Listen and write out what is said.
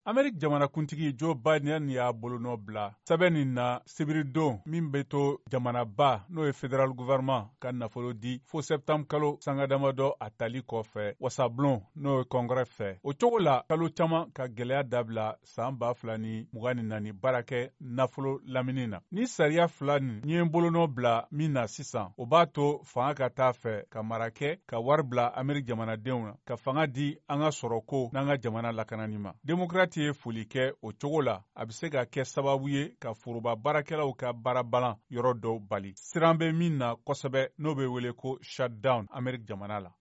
Amerik jamanakuntigi Joe Biden y'a bolonɔ bila sɛbɛn nin na sibiridon min bɛ to jamanaba n'o ye federal gouvernement ka nafolo di fo septembre kalo sangadamado a tali kɔfɛ wasablon n'o ye kɔngrɛ fɛ. O cogo la kalo caman ka gwɛlɛya dabila san 2024 baarakɛ nafolo lamini na. Ni sariya fila nin ye bolonɔ bila min na sisan, o b'a to fanga ka taa fɛ ka mara kɛ ka wari bila Amerik jamanadenw na ka fanga di an ka sɔrɔko n'an ka jamana lakanani ma. Demokrati ye foli kɛ o cogo la, a bɛ se ka kɛ sababu ye ka foroba baarakɛlaw ka baarabalan yɔrɔ dɔw bali. Siran bɛ min na kosɛbɛ n'o bɛ wele ko shutdown Amerik jamana la.